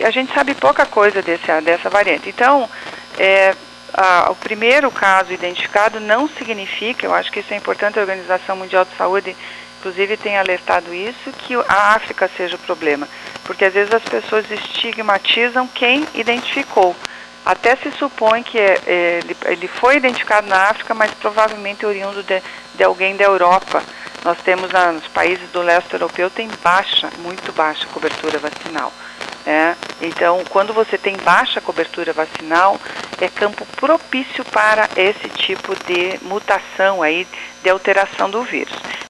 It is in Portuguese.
a gente sabe pouca coisa dessa variante. Então, o primeiro caso identificado não significa, eu acho que isso é importante, a Organização Mundial de Saúde, inclusive, tem alertado isso, que a África seja o problema. Porque às vezes as pessoas estigmatizam quem identificou. Até se supõe que ele foi identificado na África, mas provavelmente oriundo de alguém da Europa. Nós temos nos países do leste europeu, tem muito baixa cobertura vacinal. Então, quando você tem baixa cobertura vacinal, é campo propício para esse tipo de mutação aí, de alteração do vírus.